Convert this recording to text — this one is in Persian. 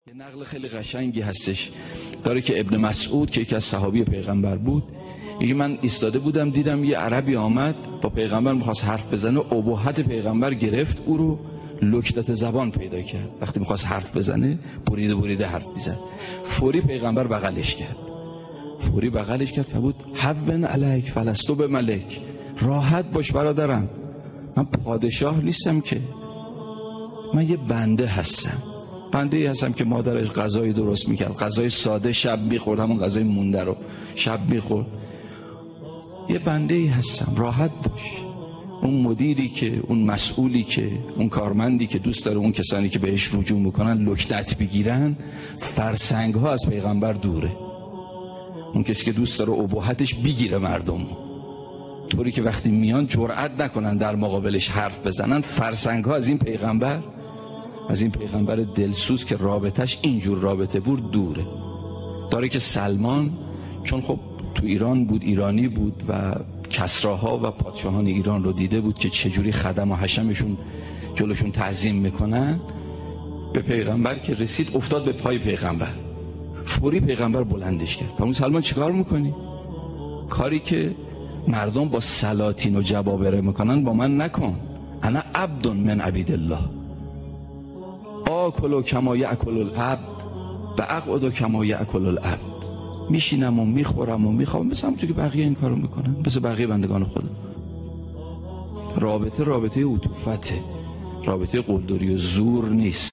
یه نقل خیلی قشنگی هستش داره که ابن مسعود که یکی از صحابی پیغمبر بود میگه من ایستاده بودم دیدم یه عربی آمد با پیغمبر میخواست حرف بزنه، ابهت پیغمبر گرفت او رو، لکنت زبان پیدا کرد. وقتی میخواست حرف بزنه بریده حرف میزد. فوری پیغمبر بغلش کرد که بود حون علیک فلستو به ملک، راحت باش برادرم، من پادشاه نیستم که، من یه بنده هستم که مادرش غذای درست میکرد، غذای ساده شب میخورد، همون غذای مونده رو شب میخورد، یه بنده ای هستم، راحت باش. اون مدیری که، اون مسئولی که، اون کارمندی که دوست داره اون کسانی که بهش رجوع میکنن لکنت بگیرن، فرسنگ ها از پیغمبر دوره. اون کسی که دوست داره ابهتش بگیره مردم، طوری که وقتی میان جرئت نکنن در مقابلش حرف بزنن، فرسنگ ها از این پیغمبر دلسوز که رابطش اینجور رابطه بود دوره. داره که سلمان چون خب تو ایران بود، ایرانی بود و کسراها و پادشاهان ایران رو دیده بود که چجوری خدم و حشمشون جلوشون تعظیم میکنن، به پیغمبر که رسید افتاد به پای پیغمبر، فوری پیغمبر بلندش کرد. اون سلمان چیکار میکنی؟ کاری که مردم با سلاطین و جبابره میکنن با من نکن، انا عبد من عبید الله، آکل کما یأکل العبد و اقعد کما یأکل العبد، میشینم و میخورم و میخوام مثل همونطور که بقیه این کارو میکنن، مثل بقیه بندگان خدا. رابطه عطوفته، رابطه قلدری و زور نیست.